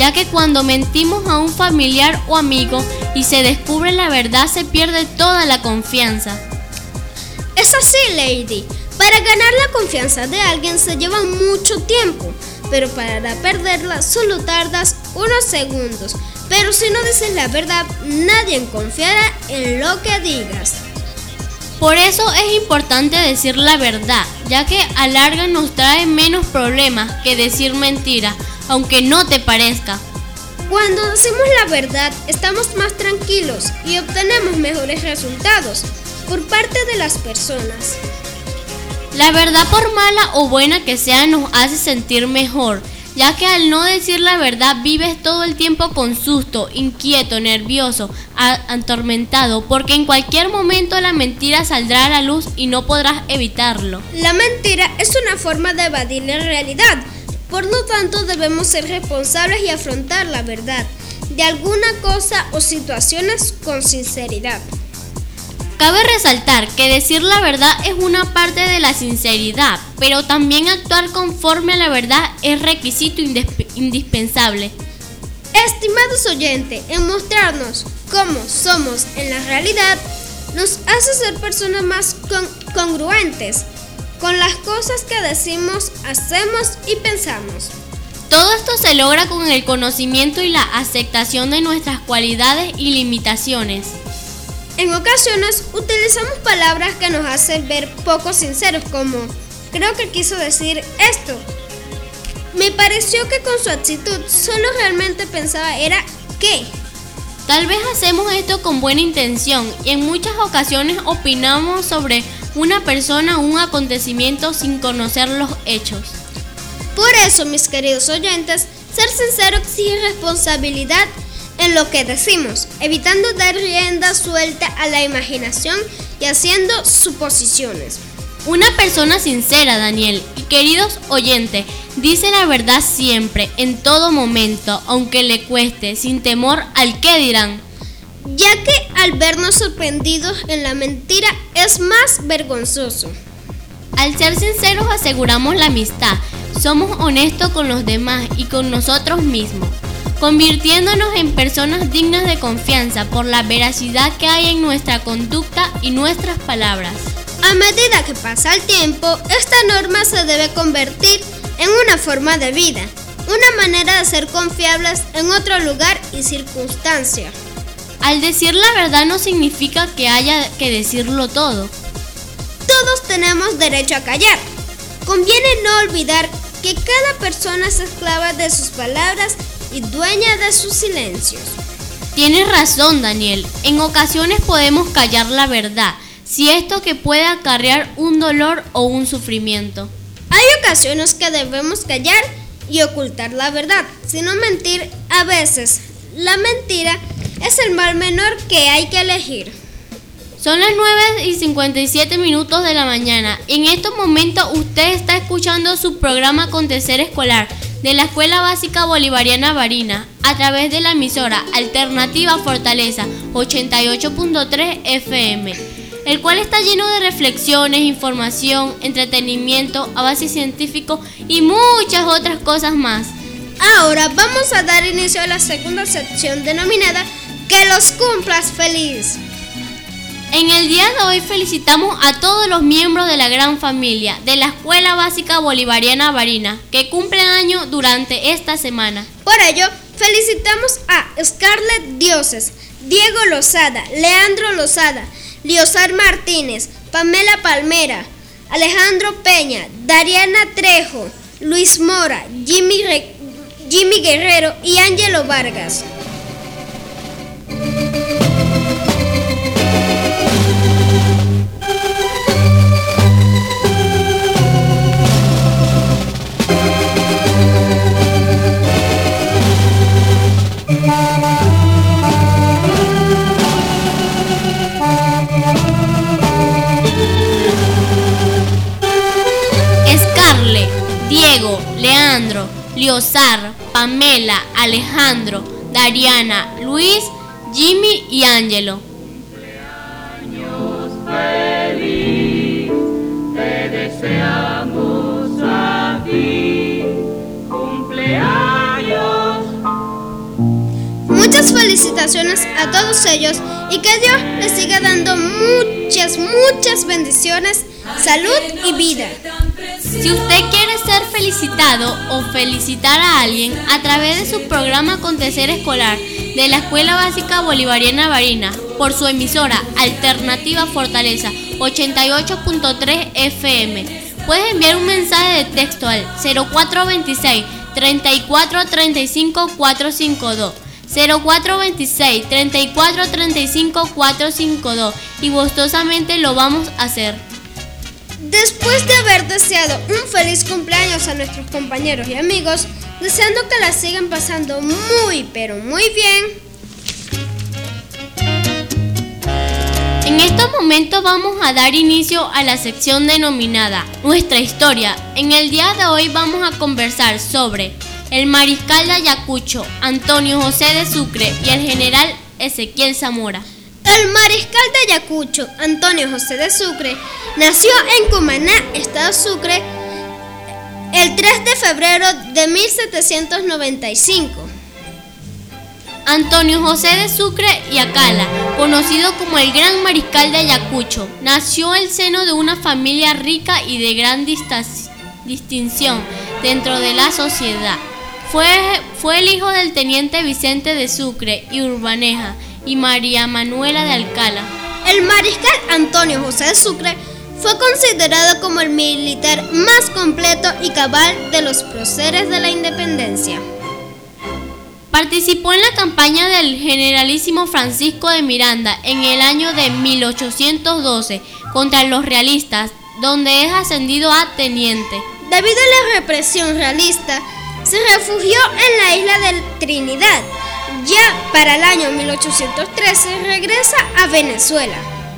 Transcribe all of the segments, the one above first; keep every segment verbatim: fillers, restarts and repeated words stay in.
ya que cuando mentimos a un familiar o amigo y se descubre la verdad se pierde toda la confianza. Es así, Lady. Para ganar la confianza de alguien se lleva mucho tiempo, pero para perderla solo tardas unos segundos. Pero si no dices la verdad, nadie confiará en lo que digas. Por eso es importante decir la verdad, ya que a larga nos trae menos problemas que decir mentiras, aunque no te parezca. Cuando decimos la verdad, estamos más tranquilos y obtenemos mejores resultados por parte de las personas. La verdad, por mala o buena que sea, nos hace sentir mejor, ya que al no decir la verdad vives todo el tiempo con susto, inquieto, nervioso, atormentado, porque en cualquier momento la mentira saldrá a la luz y no podrás evitarlo. La mentira es una forma de evadir la realidad, por lo tanto debemos ser responsables y afrontar la verdad de alguna cosa o situaciones con sinceridad. Cabe resaltar que decir la verdad es una parte de la sinceridad, pero también actuar conforme a la verdad es requisito indispensable. Estimados oyentes, en mostrarnos cómo somos en la realidad nos hace ser personas más con- congruentes con las cosas que decimos, hacemos y pensamos. Todo esto se logra con el conocimiento y la aceptación de nuestras cualidades y limitaciones. En ocasiones utilizamos palabras que nos hacen ver poco sinceros, como creo que quiso decir esto. Me pareció que con su actitud solo realmente pensaba era que. Tal vez hacemos esto con buena intención y en muchas ocasiones opinamos sobre una persona o un acontecimiento sin conocer los hechos. Por eso, mis queridos oyentes, ser sincero exige responsabilidad en lo que decimos, evitando dar rienda suelta a la imaginación y haciendo suposiciones. Una persona sincera, Daniel, y queridos oyentes, dice la verdad siempre, en todo momento, aunque le cueste, sin temor al qué dirán. Ya que al vernos sorprendidos en la mentira es más vergonzoso. Al ser sinceros aseguramos la amistad, somos honestos con los demás y con nosotros mismos, convirtiéndonos en personas dignas de confianza por la veracidad que hay en nuestra conducta y nuestras palabras. A medida que pasa el tiempo, esta norma se debe convertir en una forma de vida, una manera de ser confiables en otro lugar y circunstancia. Al decir la verdad no significa que haya que decirlo todo. Todos tenemos derecho a callar. Conviene no olvidar que cada persona es esclava de sus palabras y dueña de sus silencios. Tienes razón, Daniel. En ocasiones podemos callar la verdad, si esto que puede acarrear un dolor o un sufrimiento. Hay ocasiones que debemos callar y ocultar la verdad, sino mentir. A veces, la mentira es el mal menor que hay que elegir. Son las nueve y cincuenta y siete minutos de la mañana. En estos momentos usted está escuchando su programa Acontecer Escolar de la Escuela Básica Bolivariana Barinas a través de la emisora Alternativa Fortaleza ochenta y ocho punto tres F M, el cual está lleno de reflexiones, información, entretenimiento, avances científicos y muchas otras cosas más. Ahora vamos a dar inicio a la segunda sección denominada Que los cumplas feliz. En el día de hoy felicitamos a todos los miembros de la gran familia de la Escuela Básica Bolivariana Barinas que cumplen año durante esta semana. Por ello, felicitamos a Scarlett Dioses, Diego Lozada, Leandro Lozada, Liosar Martínez, Pamela Palmera, Alejandro Peña, Dariana Trejo, Luis Mora, Jimmy, Re- Jimmy Guerrero y Ángelo Vargas. Scarlett, Diego, Leandro, Liosar, Pamela, Alejandro, Dariana, Luis, Jimmy y Ángelo. Cumpleaños feliz, te deseamos a ti. Cumpleaños felicitaciones a todos ellos y que Dios les siga dando muchas, muchas bendiciones, salud y vida. Si usted quiere ser felicitado o felicitar a alguien a través de su programa Acontecer Escolar de la Escuela Básica Bolivariana Barinas por su emisora Alternativa Fortaleza ochenta y ocho punto tres F M, puede enviar un mensaje de texto al cero cuatro veintiséis, treinta y cuatro, treinta y cinco, cuatrocientos cincuenta y dos, cero cuatro veintiséis, treinta y cuatro, treinta y cinco, cuatrocientos cincuenta y dos y gustosamente lo vamos a hacer. Después de haber deseado un feliz cumpleaños a nuestros compañeros y amigos, deseando que la sigan pasando muy, pero muy bien. En estos momentos vamos a dar inicio a la sección denominada Nuestra Historia. En el día de hoy vamos a conversar sobre el mariscal de Ayacucho, Antonio José de Sucre, y el general Ezequiel Zamora. El mariscal de Ayacucho, Antonio José de Sucre, nació en Cumaná, estado Sucre, el tres de febrero de mil setecientos noventa y cinco. Antonio José de Sucre y Acala, conocido como el Gran Mariscal de Ayacucho, nació en el seno de una familia rica y de gran distas- distinción dentro de la sociedad. Fue, fue el hijo del teniente Vicente de Sucre y Urbaneja y María Manuela de Alcalá. El mariscal Antonio José de Sucre fue considerado como el militar más completo y cabal de los próceres de la independencia. Participó en la campaña del generalísimo Francisco de Miranda en el año de mil ochocientos doce contra los realistas, donde es ascendido a teniente. Debido a la represión realista, se refugió en la isla de Trinidad. Ya para el año mil ochocientos trece regresa a Venezuela.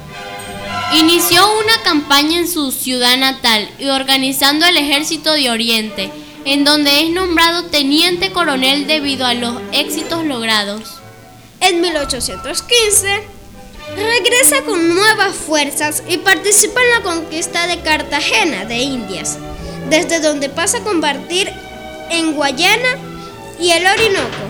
Inició una campaña en su ciudad natal y organizando el Ejército de Oriente, en donde es nombrado teniente coronel debido a los éxitos logrados. En mil ochocientos quince regresa con nuevas fuerzas y participa en la conquista de Cartagena de Indias, desde donde pasa a combatir en Guayana y el Orinoco.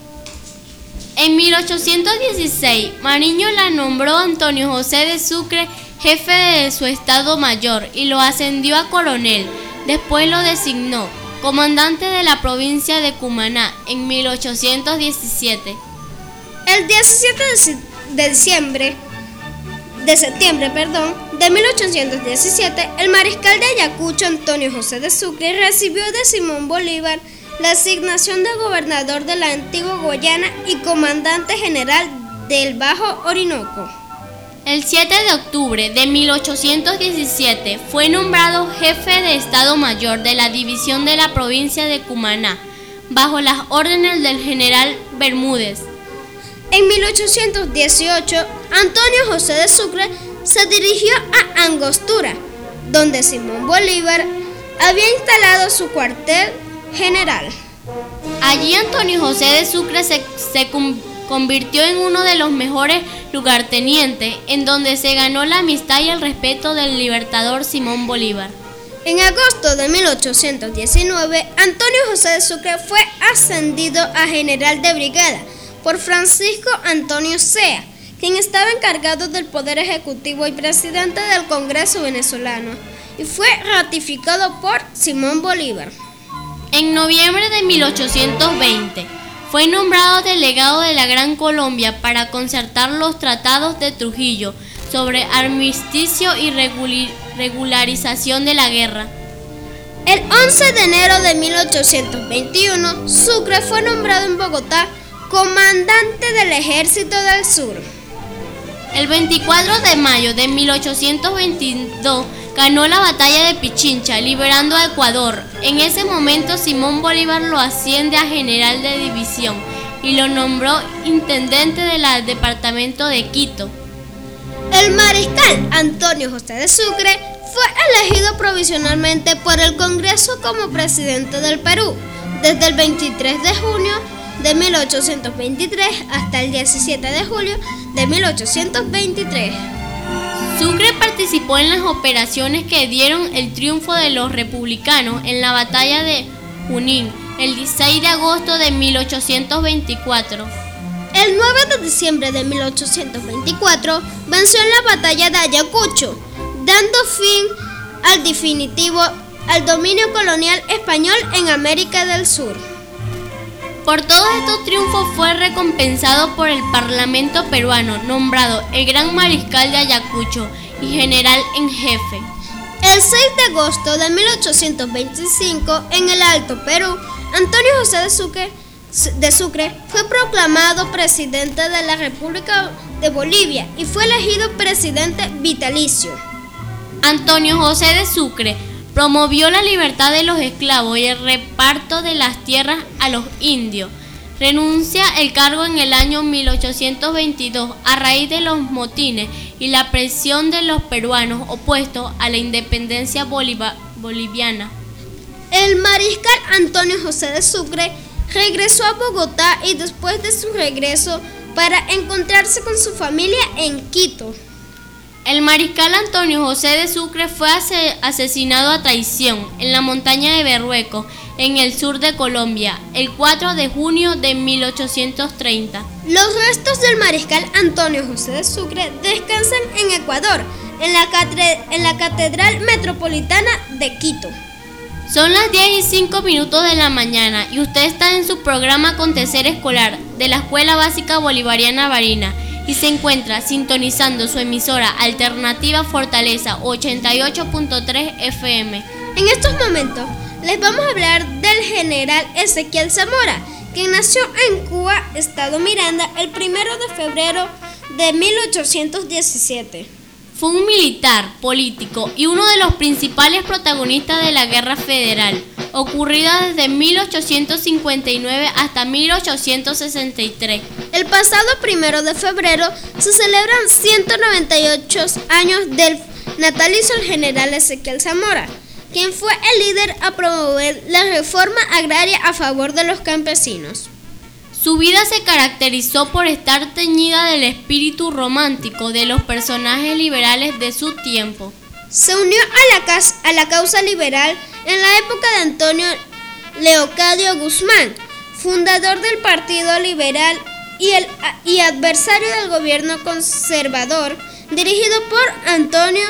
En mil ochocientos dieciséis, Mariño la nombró Antonio José de Sucre jefe de su Estado Mayor y lo ascendió a coronel. Después lo designó comandante de la provincia de Cumaná en mil ochocientos diecisiete. El diecisiete de diciembre, de septiembre, perdón, de mil ochocientos diecisiete, el mariscal de Ayacucho, Antonio José de Sucre, recibió de Simón Bolívar la asignación de gobernador de la antigua Guayana y comandante general del Bajo Orinoco. El siete de octubre de mil ochocientos diecisiete fue nombrado jefe de Estado Mayor de la división de la provincia de Cumaná, bajo las órdenes del general Bermúdez. En mil ochocientos dieciocho, Antonio José de Sucre se dirigió a Angostura, donde Simón Bolívar había instalado su cuartel general. Allí Antonio José de Sucre se, se convirtió en uno de los mejores lugartenientes, en donde se ganó la amistad y el respeto del libertador Simón Bolívar. En agosto de mil ochocientos diecinueve, Antonio José de Sucre fue ascendido a general de brigada por Francisco Antonio Sea, quien estaba encargado del poder ejecutivo y presidente del Congreso venezolano, y fue ratificado por Simón Bolívar. En noviembre de mil ochocientos veinte, fue nombrado delegado de la Gran Colombia para concertar los tratados de Trujillo sobre armisticio y regularización de la guerra. El once de enero de mil ochocientos veintiuno, Sucre fue nombrado en Bogotá comandante del Ejército del Sur. El veinticuatro de mayo de mil ochocientos veintidós ganó la batalla de Pichincha, liberando a Ecuador. En ese momento Simón Bolívar lo asciende a general de división y lo nombró intendente del departamento de Quito. El mariscal Antonio José de Sucre fue elegido provisionalmente por el Congreso como presidente del Perú desde el veintitrés de junio de mil ochocientos veintitrés hasta el diecisiete de julio de mil ochocientos veintitrés. Sucre participó en las operaciones que dieron el triunfo de los republicanos en la batalla de Junín el dieciséis de agosto de mil ochocientos veinticuatro. El nueve de diciembre de mil ochocientos veinticuatro venció en la batalla de Ayacucho, dando fin al definitivo al dominio colonial español en América del Sur. Por todos estos triunfos fue recompensado por el Parlamento peruano, nombrado el Gran Mariscal de Ayacucho y General en Jefe. El seis de agosto de mil ochocientos veinticinco, en el Alto Perú, Antonio José de Sucre, de Sucre fue proclamado presidente de la República de Bolivia y fue elegido presidente vitalicio. Antonio José de Sucre promovió la libertad de los esclavos y el reparto de las tierras a los indios. Renuncia el cargo en el año mil ochocientos veintidós a raíz de los motines y la presión de los peruanos opuestos a la independencia boliv- boliviana. El mariscal Antonio José de Sucre regresó a Bogotá y después de su regreso para encontrarse con su familia en Quito. El mariscal Antonio José de Sucre fue ase- asesinado a traición en la montaña de Berrueco, en el sur de Colombia, el cuatro de junio de mil ochocientos treinta. Los restos del mariscal Antonio José de Sucre descansan en Ecuador, en la, catre- en la Catedral Metropolitana de Quito. Son las diez y cinco minutos de la mañana y usted está en su programa Acontecer Escolar de la Escuela Básica Bolivariana Barina y se encuentra sintonizando su emisora alternativa Fortaleza ochenta y ocho punto tres F M. En estos momentos les vamos a hablar del general Ezequiel Zamora, quien nació en Cuba, Estado Miranda, el primero de febrero de mil ochocientos diecisiete. Fue un militar, político y uno de los principales protagonistas de la Guerra Federal, ocurrida desde mil ochocientos cincuenta y nueve hasta mil ochocientos sesenta y tres. El pasado primero de febrero se celebran ciento noventa y ocho años del natalicio del general Ezequiel Zamora, quien fue el líder a promover la reforma agraria a favor de los campesinos. Su vida se caracterizó por estar teñida del espíritu romántico de los personajes liberales de su tiempo. Se unió a la, casa, a la causa liberal en la época de Antonio Leocadio Guzmán, fundador del Partido Liberal y, el, y adversario del gobierno conservador, dirigido por Antonio,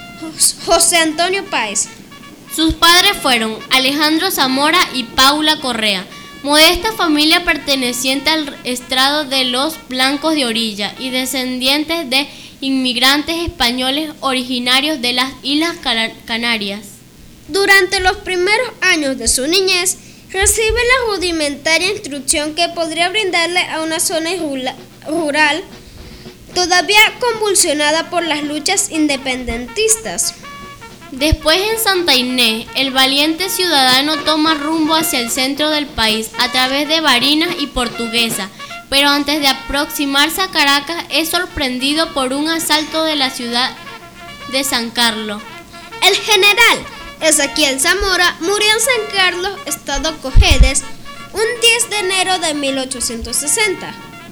José Antonio Páez. Sus padres fueron Alejandro Zamora y Paula Correa, modesta familia perteneciente al estrado de los Blancos de Orilla y descendientes de inmigrantes españoles originarios de las Islas Canarias. Durante los primeros años de su niñez, recibe la rudimentaria instrucción que podría brindarle a una zona rural todavía convulsionada por las luchas independentistas. Después en Santa Inés, el valiente ciudadano toma rumbo hacia el centro del país a través de Barinas y Portuguesa, pero antes de aproximarse a Caracas es sorprendido por un asalto de la ciudad de San Carlos. El general Ezequiel Zamora murió en San Carlos, estado Cojedes, un diez de enero de mil ochocientos sesenta.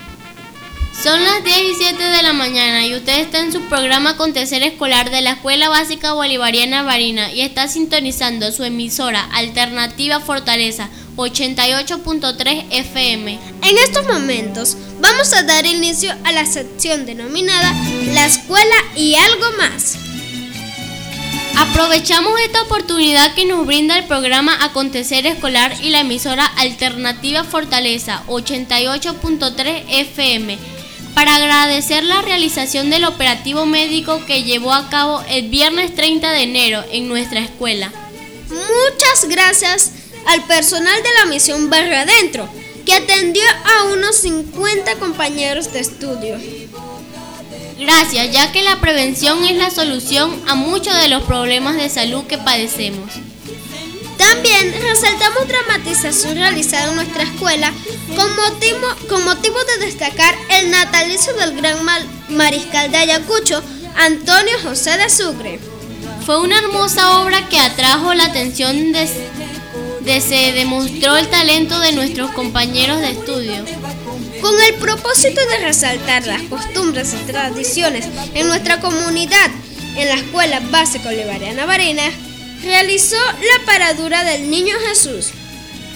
Son las diez y siete de la mañana y usted está en su programa Acontecer Escolar de la Escuela Básica Bolivariana Barina y está sintonizando su emisora alternativa Fortaleza ochenta y ocho punto tres F M. En estos momentos vamos a dar inicio a la sección denominada La Escuela y algo más. Aprovechamos esta oportunidad que nos brinda el programa Acontecer Escolar y la emisora alternativa Fortaleza ochenta y ocho punto tres F M para agradecer la realización del operativo médico que llevó a cabo el viernes treinta de enero en nuestra escuela. Muchas gracias al personal de la misión Barrio Adentro, que atendió a unos cincuenta compañeros de estudio. Gracias, ya que la prevención es la solución a muchos de los problemas de salud que padecemos. También resaltamos dramatización realizada en nuestra escuela con motivo, con motivo de destacar el natalicio del gran mariscal de Ayacucho, Antonio José de Sucre. Fue una hermosa obra que atrajo la atención de, de se demostró el talento de nuestros compañeros de estudio. Con el propósito de resaltar las costumbres y tradiciones en nuestra comunidad, en la Escuela Básica Bolivariana Barina, realizó la paradura del Niño Jesús.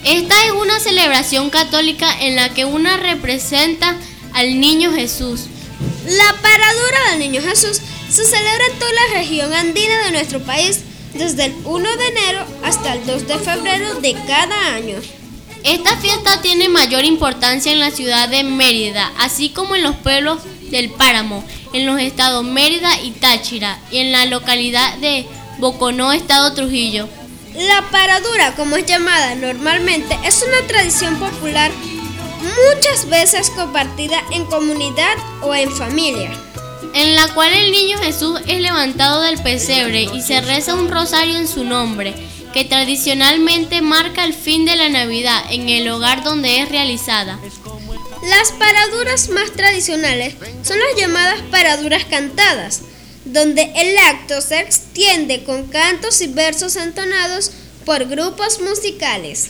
Esta es una celebración católica en la que una representa al Niño Jesús. La paradura del Niño Jesús se celebra en toda la región andina de nuestro país desde el primero de enero hasta el dos de febrero de cada año. Esta fiesta tiene mayor importancia en la ciudad de Mérida, así como en los pueblos del Páramo, en los estados Mérida y Táchira, y en la localidad de Boconó, estado Trujillo. La paradura, como es llamada normalmente, es una tradición popular muchas veces compartida en comunidad o en familia, en la cual el Niño Jesús es levantado del pesebre y se reza un rosario en su nombre, que tradicionalmente marca el fin de la Navidad en el hogar donde es realizada. Las paraduras más tradicionales son las llamadas paraduras cantadas, donde el acto se extiende con cantos y versos entonados por grupos musicales.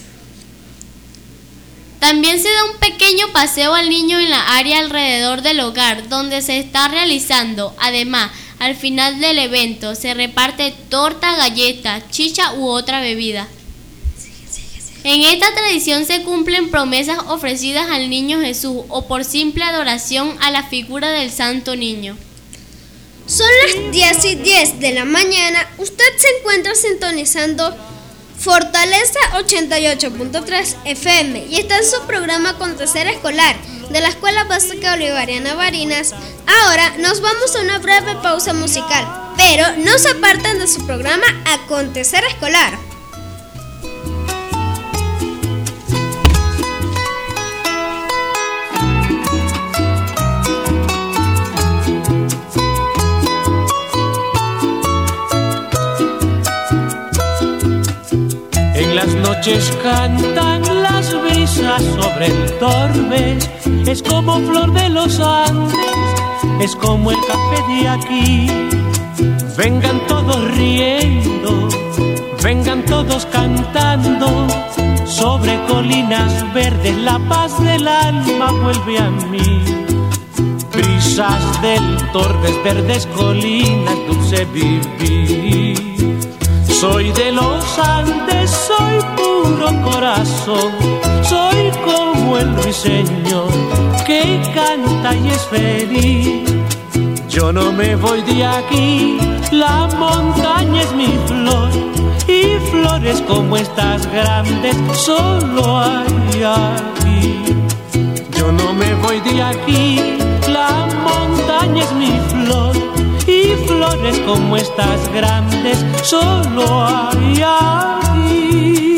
También se da un pequeño paseo al niño en la área alrededor del hogar donde se está realizando. Además, al final del evento se reparte torta, galleta, chicha u otra bebida. En esta tradición se cumplen promesas ofrecidas al Niño Jesús o por simple adoración a la figura del Santo Niño. Son las diez y diez de la mañana. Usted se encuentra sintonizando Fortaleza ochenta y ocho punto tres F M y está en su programa Acontecer Escolar de la Escuela Básica Bolivariana Barinas. Ahora nos vamos a una breve pausa musical, pero no se aparten de su programa Acontecer Escolar. Las noches cantan las brisas sobre el Torbes, es como flor de los Andes, es como el café de aquí. Vengan todos riendo, vengan todos cantando, sobre colinas verdes la paz del alma vuelve a mí. Brisas del Torbes, verdes colinas, dulce vivir. Soy de los Andes, soy puro corazón, soy como el ruiseñor que canta y es feliz. Yo no me voy de aquí, la montaña es mi flor, y flores como estas grandes solo hay aquí. Yo no me voy de aquí, la montaña es mi flor, y flores como estas grandes solo hay aquí.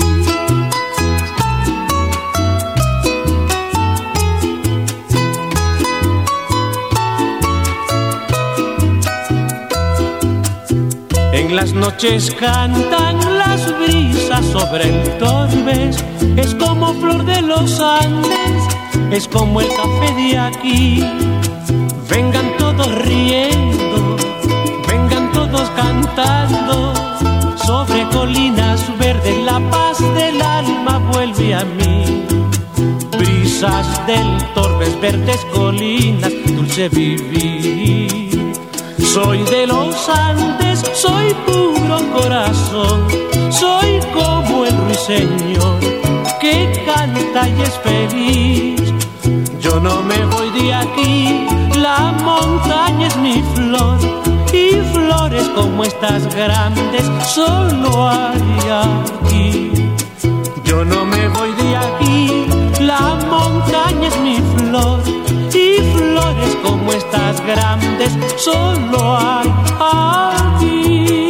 En las noches cantan las brisas sobre el Torbes, es como flor de los Andes, es como el café de aquí. Vengan todos riendo, vengan todos cantando, sobre colinas verdes la paz del alma vuelve a mí. Brisas del Torbes, verdes colinas, dulce vivir. Soy de los Andes, soy puro corazón, soy como el ruiseñor que canta y es feliz. Yo no me voy de aquí, la montaña es mi flor, y flores como estas grandes solo hay aquí. Yo no me voy de aquí, la montaña es mi flor, y flores como estas grandes solo hay aquí.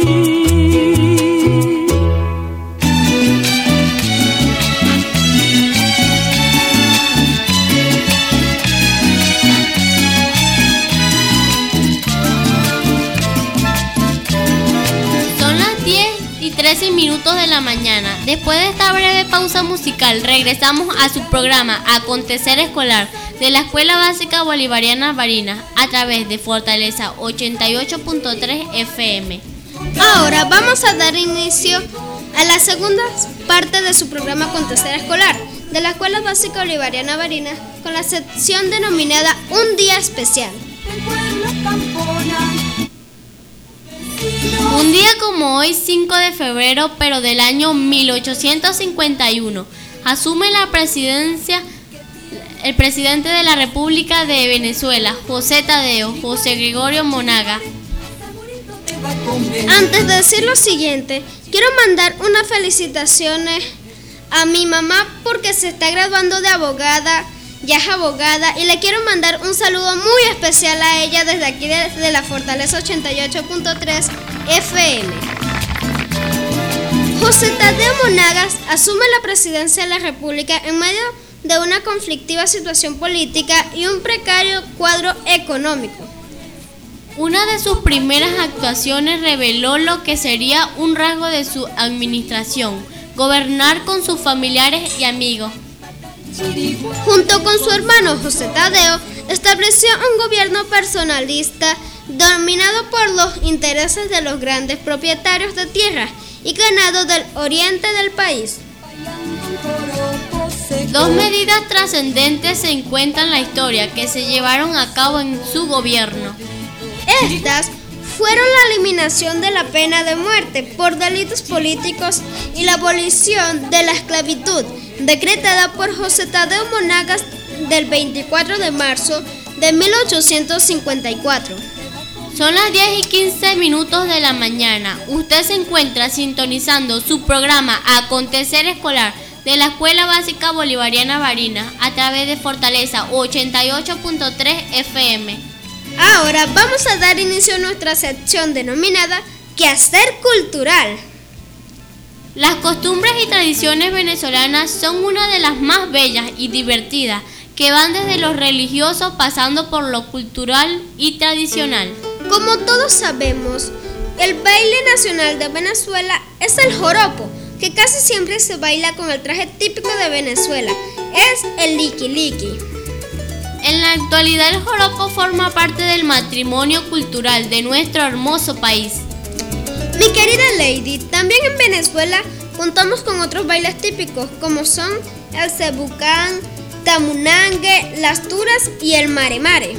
trece minutos de la mañana. Después de esta breve pausa musical, regresamos a su programa Acontecer Escolar de la Escuela Básica Bolivariana Barinas a través de Fortaleza ochenta y ocho punto tres F M. Ahora vamos a dar inicio a la segunda parte de su programa Acontecer Escolar de la Escuela Básica Bolivariana Barinas con la sección denominada Un Día Especial. El pueblo campona, Un día como hoy, cinco de febrero, pero del año mil ochocientos cincuenta y uno, asume la presidencia el presidente de la República de Venezuela, José Tadeo José Gregorio Monagas. Antes de decir lo siguiente, quiero mandar unas felicitaciones a mi mamá porque se está graduando de abogada, ya es abogada, y le quiero mandar un saludo muy especial a ella desde aquí, desde la Fortaleza ochenta y ocho punto tres F M. José Tadeo Monagas asume la presidencia de la República en medio de una conflictiva situación política y un precario cuadro económico. Una de sus primeras actuaciones reveló lo que sería un rasgo de su administración: gobernar con sus familiares y amigos. Junto con su hermano José Tadeo, estableció un gobierno personalista dominado por los intereses de los grandes propietarios de tierras y ganado del oriente del país. Dos medidas trascendentes se encuentran en la historia que se llevaron a cabo en su gobierno. Estas fueron la eliminación de la pena de muerte por delitos políticos y la abolición de la esclavitud, decretada por José Tadeo Monagas del veinticuatro de marzo de mil ochocientos cincuenta y cuatro. Son las diez y quince minutos de la mañana. Usted se encuentra sintonizando su programa Acontecer Escolar de la Escuela Básica Bolivariana Barinas a través de Fortaleza ochenta y ocho punto tres F M. Ahora vamos a dar inicio a nuestra sección denominada Quehacer Cultural. Las costumbres y tradiciones venezolanas son una de las más bellas y divertidas, que van desde lo religioso pasando por lo cultural y tradicional. Como todos sabemos, el baile nacional de Venezuela es el joropo, que casi siempre se baila con el traje típico de Venezuela. Es el liqui liqui. En la actualidad el joropo forma parte del patrimonio cultural de nuestro hermoso país. Mi querida Lady, también en Venezuela contamos con otros bailes típicos como son el cebucán, tamunangue, las turas y el mare mare.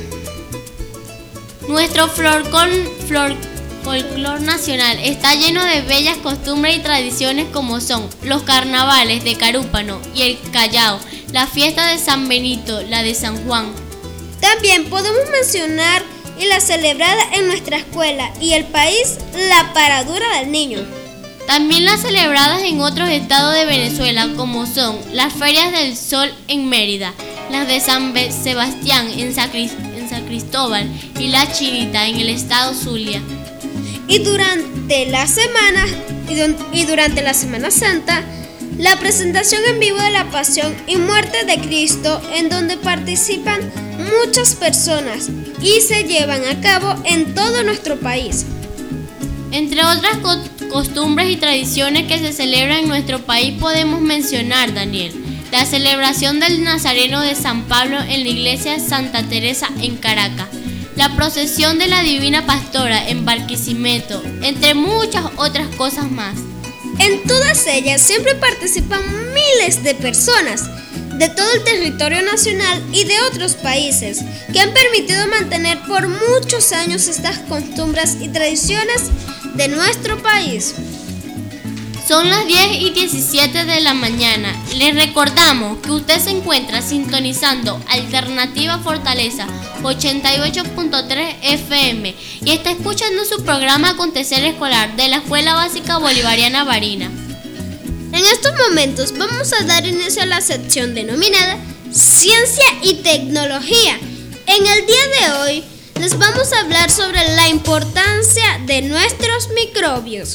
Nuestro folclore flor, folclor nacional está lleno de bellas costumbres y tradiciones como son los carnavales de Carúpano y el Callao, la fiesta de San Benito, la de San Juan. También podemos mencionar y la celebrada en nuestra escuela y el país, la Paradura del Niño. También las celebradas en otros estados de Venezuela como son las Ferias del Sol en Mérida, las de San Sebastián en San, en San Cristóbal y la Chinita en el estado Zulia. Y durante la semana y durante la Semana Santa, la presentación en vivo de la Pasión y Muerte de Cristo, en donde participan muchas personas y se llevan a cabo en todo nuestro país. Entre otras co costumbres y tradiciones que se celebran en nuestro país podemos mencionar, Daniel, la celebración del Nazareno de San Pablo en la iglesia de Santa Teresa en Caracas, la procesión de la Divina Pastora en Barquisimeto, entre muchas otras cosas más. En todas ellas siempre participan miles de personas de todo el territorio nacional y de otros países que han permitido mantener por muchos años estas costumbres y tradiciones de nuestro país. Son las diez y diecisiete de la mañana. Les recordamos que usted se encuentra sintonizando Alternativa Fortaleza ochenta y ocho punto tres F M y está escuchando su programa Acontecer Escolar de la Escuela Básica Bolivariana Barinas. En estos momentos vamos a dar inicio a la sección denominada Ciencia y Tecnología. En el día de hoy les vamos a hablar sobre la importancia de nuestros microbios.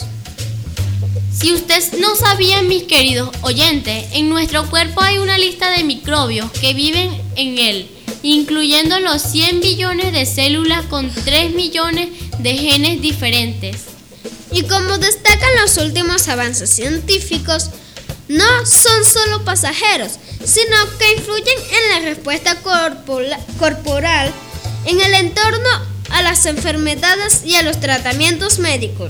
Si usted no sabía, mis queridos oyentes, en nuestro cuerpo hay una lista de microbios que viven en él, incluyendo los cien billones de células con tres millones de genes diferentes. Y como destacan los últimos avances científicos, no son solo pasajeros, sino que influyen en la respuesta corpora- corporal, en el entorno, a las enfermedades y a los tratamientos médicos.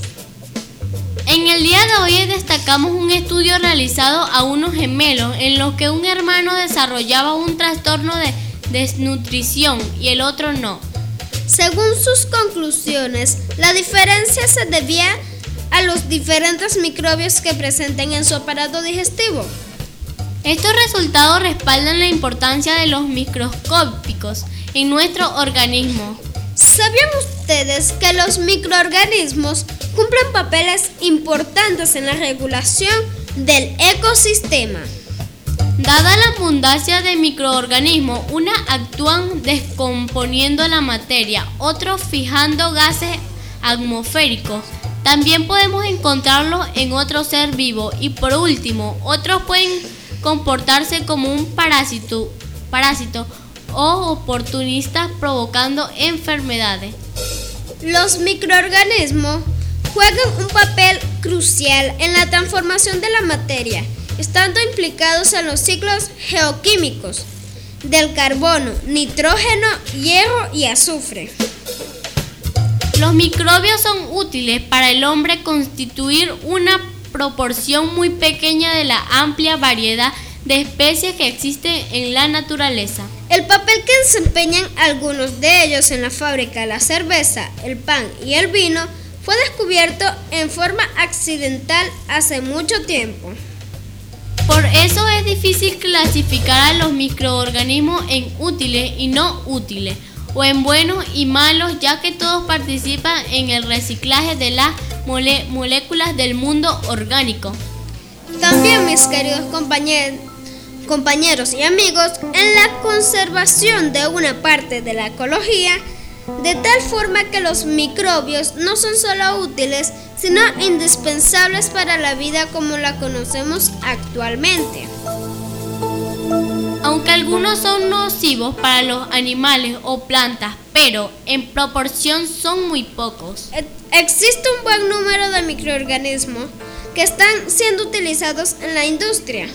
En el día de hoy destacamos un estudio realizado a unos gemelos en los que un hermano desarrollaba un trastorno de desnutrición y el otro no. Según sus conclusiones, la diferencia se debía a los diferentes microbios que presenten en su aparato digestivo. Estos resultados respaldan la importancia de los microscópicos en nuestro organismo. ¿Sabían ustedes que los microorganismos cumplen papeles importantes en la regulación del ecosistema? Dada la abundancia de microorganismos, unos actúan descomponiendo la materia, otros fijando gases atmosféricos. También podemos encontrarlos en otro ser vivo y por último, otros pueden comportarse como un parásito, parásito o oportunistas provocando enfermedades. Los microorganismos juegan un papel crucial en la transformación de la materia, estando implicados en los ciclos geoquímicos del carbono, nitrógeno, hierro y azufre. Los microbios son útiles para el hombre constituir una proporción muy pequeña de la amplia variedad de especies que existen en la naturaleza. El papel que desempeñan algunos de ellos en la fábrica de la cerveza, el pan y el vino fue descubierto en forma accidental hace mucho tiempo. Por eso es difícil clasificar a los microorganismos en útiles y no útiles, o en buenos y malos, ya que todos participan en el reciclaje de las mole- moléculas del mundo orgánico. También, mis queridos compañeros, compañeros y amigos, en la conservación de una parte de la ecología, de tal forma que los microbios no son solo útiles, sino indispensables para la vida como la conocemos actualmente. Aunque algunos son nocivos para los animales o plantas, pero en proporción son muy pocos. Existe un buen número de microorganismos que están siendo utilizados en la industria.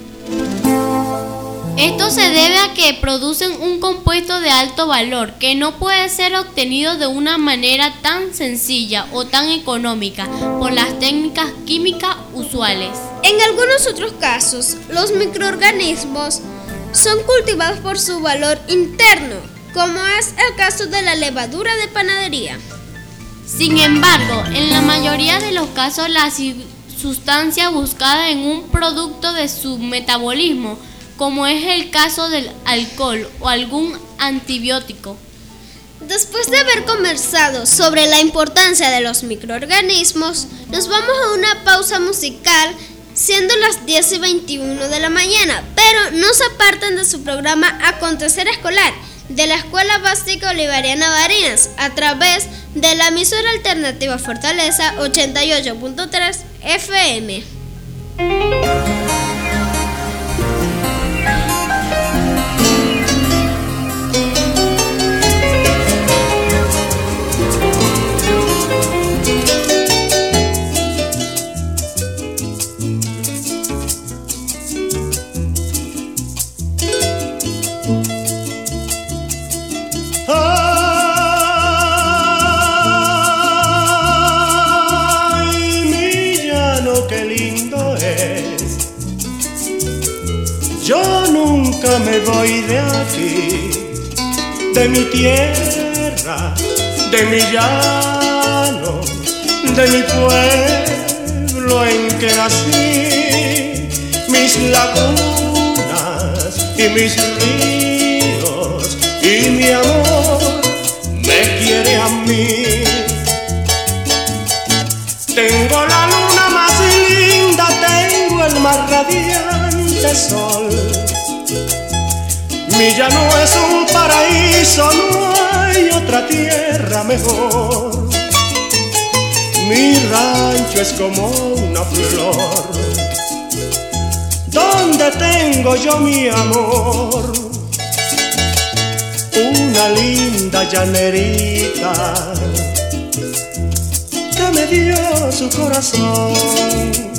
Esto se debe a que producen un compuesto de alto valor que no puede ser obtenido de una manera tan sencilla o tan económica por las técnicas químicas usuales. En algunos otros casos, los microorganismos son cultivados por su valor interno, como es el caso de la levadura de panadería. Sin embargo, en la mayoría de los casos, la sustancia buscada en un producto de su metabolismo, como es el caso del alcohol o algún antibiótico. Después de haber conversado sobre la importancia de los microorganismos, nos vamos a una pausa musical, siendo las diez y veintiuno de la mañana, pero no se aparten de su programa Acontecer Escolar de la Escuela Básica Bolivariana Barinas a través de la emisora alternativa Fortaleza ochenta y ocho punto tres F M. Nunca me voy de aquí, de mi tierra, de mi llano, de mi pueblo en que nací. Mis lagunas y mis ríos y mi amor me quiere a mí. Tengo la luna más linda, tengo el más radiante sol. Mi llano es un paraíso, no hay otra tierra mejor. Mi rancho es como una flor, donde tengo yo mi amor. Una linda llanerita que me dio su corazón.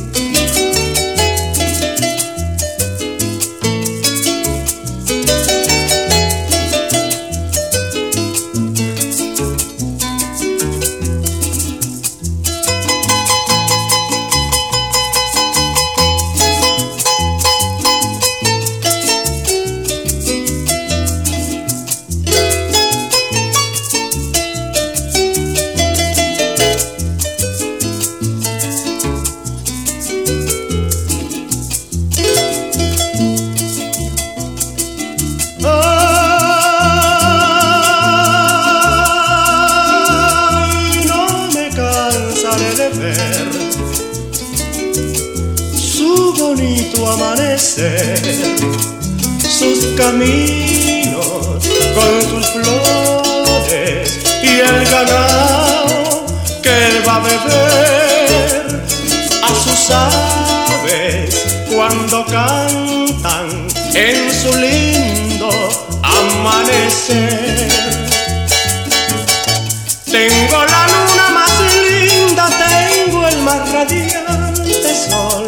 amanecer, sus caminos con sus flores y el ganado que va a beber, a sus aves cuando cantan en su lindo amanecer. Tengo la luna más linda, tengo el más radiante sol.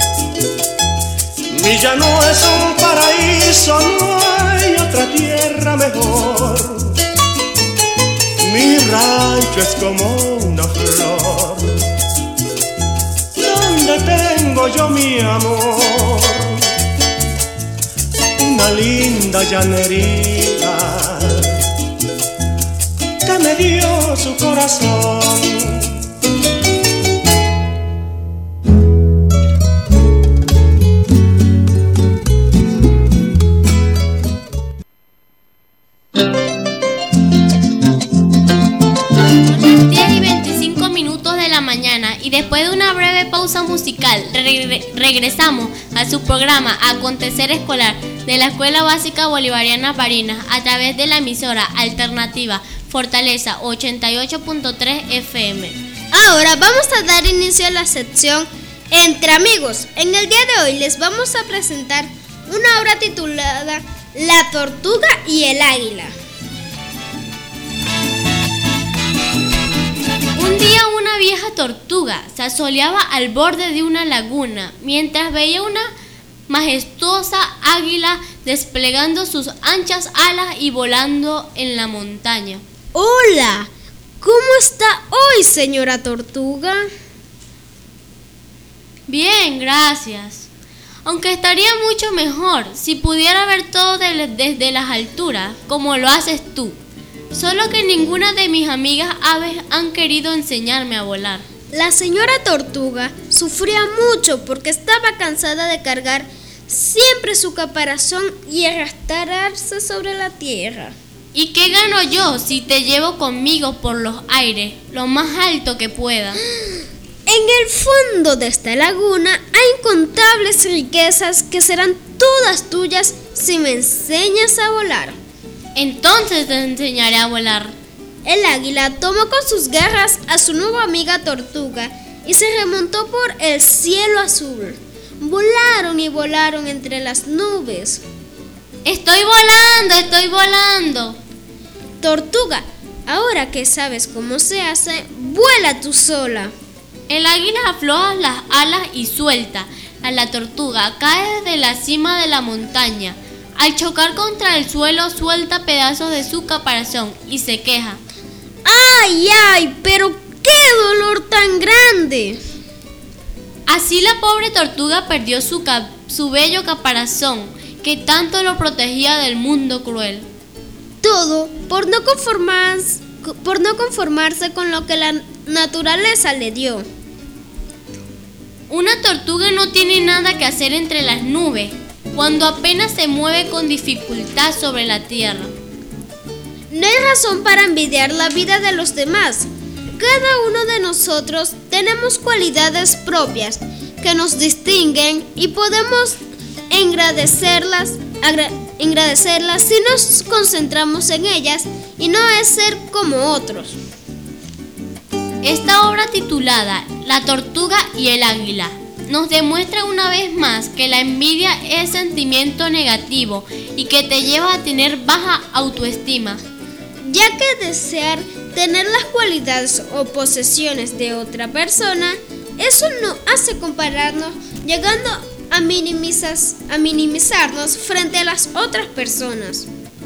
Mi llano es un paraíso, no hay otra tierra mejor. Mi rancho es como una flor, donde tengo yo mi amor. Una linda llanerita que me dio su corazón. Y después de una breve pausa musical, re regresamos a su programa Acontecer Escolar de la Escuela Básica Bolivariana Barinas a través de la emisora alternativa Fortaleza ochenta y ocho punto tres F M. Ahora vamos a dar inicio a la sección Entre Amigos. En el día de hoy les vamos a presentar una obra titulada La Tortuga y el Águila. Un día una vieja tortuga se asoleaba al borde de una laguna mientras veía una majestuosa águila desplegando sus anchas alas y volando en la montaña. Hola, ¿cómo está hoy, señora tortuga? Bien, gracias. Aunque estaría mucho mejor si pudiera ver todo de, desde las alturas, como lo haces tú. Solo que ninguna de mis amigas aves han querido enseñarme a volar. La señora tortuga sufría mucho porque estaba cansada de cargar siempre su caparazón y arrastrarse sobre la tierra. ¿Y qué gano yo si te llevo conmigo por los aires, lo más alto que pueda? En el fondo de esta laguna hay incontables riquezas que serán todas tuyas si me enseñas a volar. Entonces te enseñaré a volar. El águila tomó con sus garras a su nueva amiga tortuga y se remontó por el cielo azul. Volaron y volaron entre las nubes. ¡Estoy volando! ¡Estoy volando! Tortuga, ahora que sabes cómo se hace, vuela tú sola. El águila afloja las alas y suelta a la tortuga. Cae desde la cima de la montaña. Al chocar contra el suelo suelta pedazos de su caparazón y se queja. ¡Ay, ay! ¡Pero qué dolor tan grande! Así la pobre tortuga perdió su, su bello caparazón, que tanto lo protegía del mundo cruel. Todo por no conformarse, por no conformarse con lo que la naturaleza le dio. Una tortuga no tiene nada que hacer entre las nubes, cuando apenas se mueve con dificultad sobre la tierra. No hay razón para envidiar la vida de los demás. Cada uno de nosotros tenemos cualidades propias que nos distinguen y podemos agradecerlas, agradecerlas si nos concentramos en ellas y no es ser como otros. Esta obra titulada La Tortuga y el Águila nos demuestra una vez más que la envidia es sentimiento negativo y que te lleva a tener baja autoestima, ya que desear tener las cualidades o posesiones de otra persona, eso nos hace compararnos, llegando a, minimizas, a minimizarnos frente a las otras personas.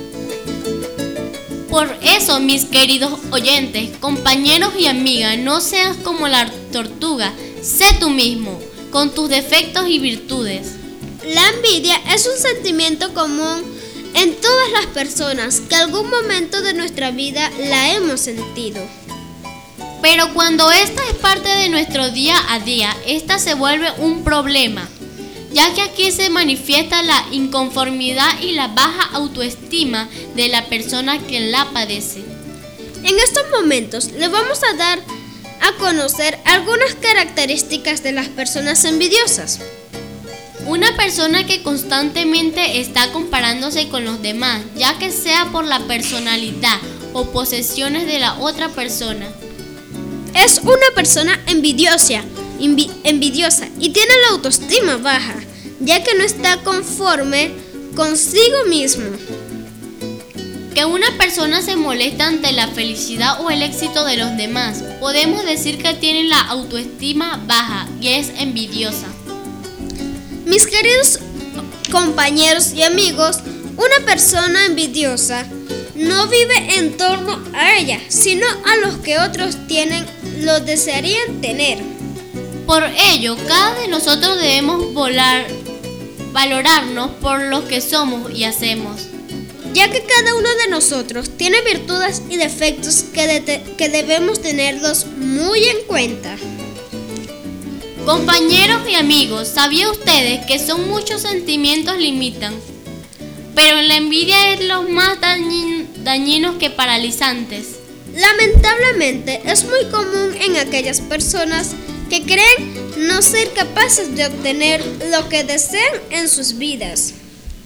Por eso, mis queridos oyentes, compañeros y amigas, no seas como la tortuga, sé tú mismo, con tus defectos y virtudes. La envidia es un sentimiento común en todas las personas que algún momento de nuestra vida la hemos sentido. Pero cuando esta es parte de nuestro día a día, esta se vuelve un problema, ya que aquí se manifiesta la inconformidad y la baja autoestima de la persona que la padece. En estos momentos les vamos a dar a conocer algunas características de las personas envidiosas. Una persona que constantemente está comparándose con los demás, ya que sea por la personalidad o posesiones de la otra persona. Es una persona envidiosa, envi- envidiosa y tiene la autoestima baja, ya que no está conforme consigo mismo. Que una persona se molesta ante la felicidad o el éxito de los demás, podemos decir que tiene la autoestima baja y es envidiosa. Mis queridos compañeros y amigos, una persona envidiosa no vive en torno a ella, sino a los que otros tienen, lo desearían tener. Por ello, cada de nosotros debemos volar, valorarnos por lo que somos y hacemos, ya que cada uno de nosotros tiene virtudes y defectos que, de- que debemos tenerlos muy en cuenta. Compañeros y amigos, ¿sabían ustedes que son muchos sentimientos limitan? Pero la envidia es los más dañin- dañinos que paralizantes. Lamentablemente es muy común en aquellas personas que creen no ser capaces de obtener lo que desean en sus vidas.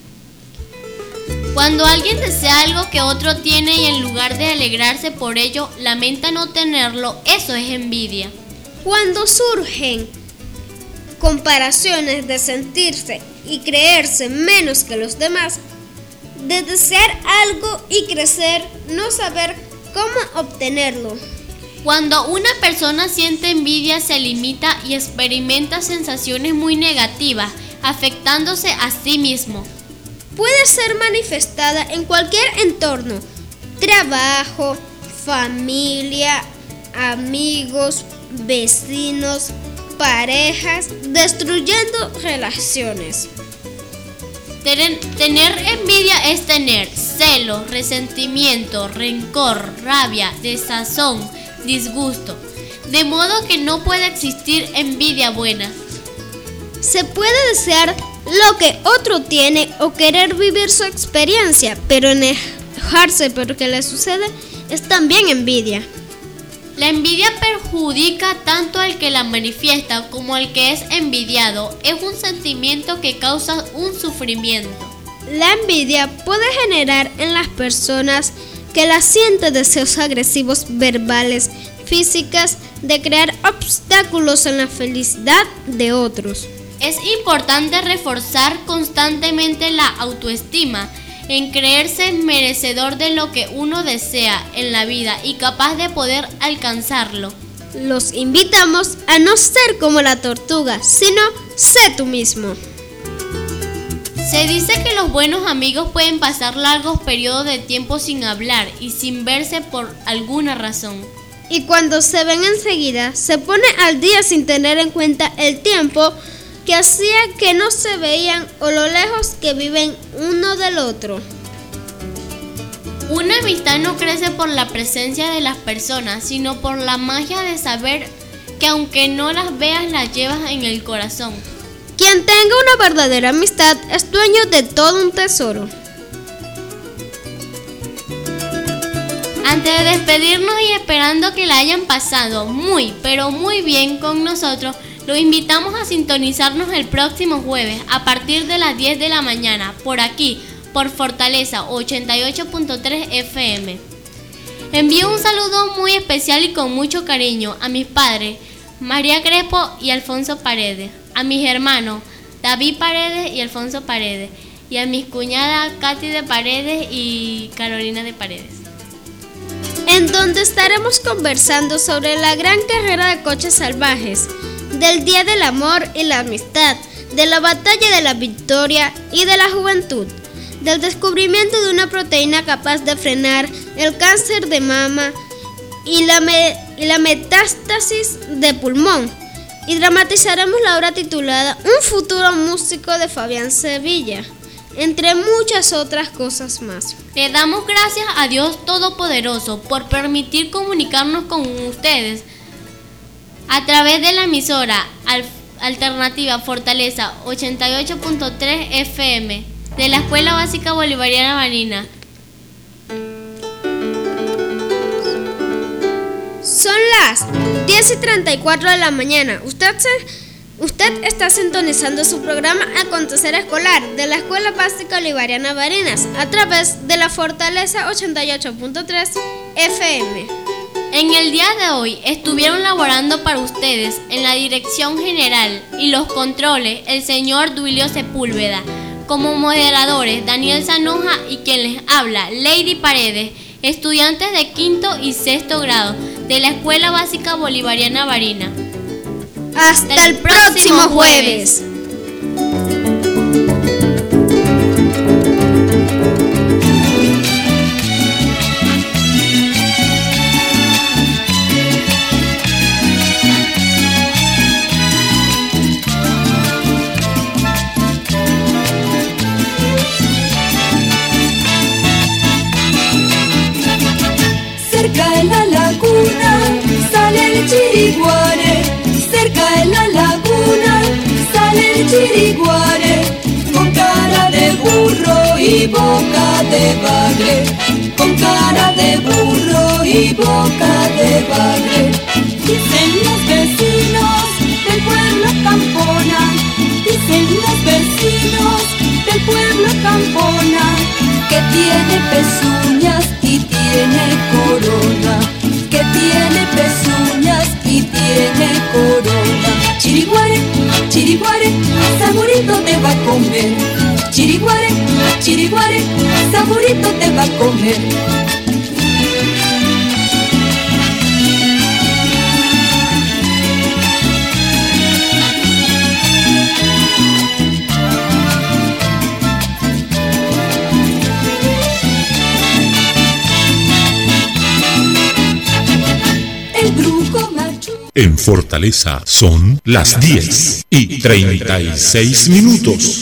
Cuando alguien desea algo que otro tiene y en lugar de alegrarse por ello, lamenta no tenerlo, eso es envidia. Cuando surgen comparaciones de sentirse y creerse menos que los demás, de desear algo y crecer, no saber cómo obtenerlo. Cuando una persona siente envidia, se limita y experimenta sensaciones muy negativas, afectándose a sí mismo. Puede ser manifestada en cualquier entorno: trabajo, familia, amigos, vecinos, parejas, destruyendo relaciones. Tener, tener envidia es tener celos, resentimiento, rencor, rabia, desazón, disgusto, de modo que no puede existir envidia buena. Se puede desear lo que otro tiene o querer vivir su experiencia, pero enojarse por lo que le sucede es también envidia. La envidia perjudica tanto al que la manifiesta como al que es envidiado. Es un sentimiento que causa un sufrimiento. La envidia puede generar en las personas que la sienten deseos agresivos verbales, físicas, de crear obstáculos en la felicidad de otros. Es importante reforzar constantemente la autoestima, en creerse merecedor de lo que uno desea en la vida y capaz de poder alcanzarlo. Los invitamos a no ser como la tortuga, sino sé tú mismo. Se dice que los buenos amigos pueden pasar largos periodos de tiempo sin hablar y sin verse por alguna razón. Y cuando se ven enseguida, se pone al día sin tener en cuenta el tiempo que hacía que no se veían o lo lejos que viven uno del otro. Una amistad no crece por la presencia de las personas, sino por la magia de saber que aunque no las veas, las llevas en el corazón. Quien tenga una verdadera amistad es dueño de todo un tesoro. Antes de despedirnos y esperando que la hayan pasado muy, pero muy bien con nosotros, los invitamos a sintonizarnos el próximo jueves a partir de las diez de la mañana, por aquí, por Fortaleza ochenta y ocho punto tres F M. Envío un saludo muy especial y con mucho cariño a mis padres, María Crespo y Alfonso Paredes, a mis hermanos, David Paredes y Alfonso Paredes, y a mis cuñadas, Katy de Paredes y Carolina de Paredes. En donde estaremos conversando sobre la gran carrera de coches salvajes, del Día del Amor y la Amistad, de la Batalla de la Victoria y de la Juventud, del descubrimiento de una proteína capaz de frenar el cáncer de mama y la, me- y la metástasis de pulmón, y dramatizaremos la obra titulada Un futuro músico de Fabián Sevilla, entre muchas otras cosas más. Le damos gracias a Dios Todopoderoso por permitir comunicarnos con ustedes a través de la emisora Al- Alternativa Fortaleza ochenta y ocho punto tres F M de la Escuela Básica Bolivariana Marina. Son las diez y treinta y cuatro de la mañana. Usted se Usted está sintonizando su programa Acontecer Escolar de la Escuela Básica Bolivariana Barinas a través de la Fortaleza ochenta y ocho punto tres F M. En el día de hoy estuvieron laborando para ustedes en la dirección general y los controles el señor Duilio Sepúlveda, como moderadores Daniel Zanoja y quien les habla, Lady Paredes, estudiantes de quinto y sexto grado de la Escuela Básica Bolivariana Barinas. Hasta, Hasta el próximo jueves. Cerca en la laguna sale el chiriguare, cerca en la laguna sale el chiriguare, con cara de burro y boca de bagre, con cara de burro y boca de bagre. Dicen los vecinos del pueblo Campona, dicen los vecinos del pueblo Campona, que tiene pezuñas y tiene corona, que tiene pezuñas y tiene corona. Chiriguare, chiriguare, saborito te va a comer. Chiriguare, chiriguare, saborito te va a comer. En Fortaleza son las diez y treinta y seis minutos.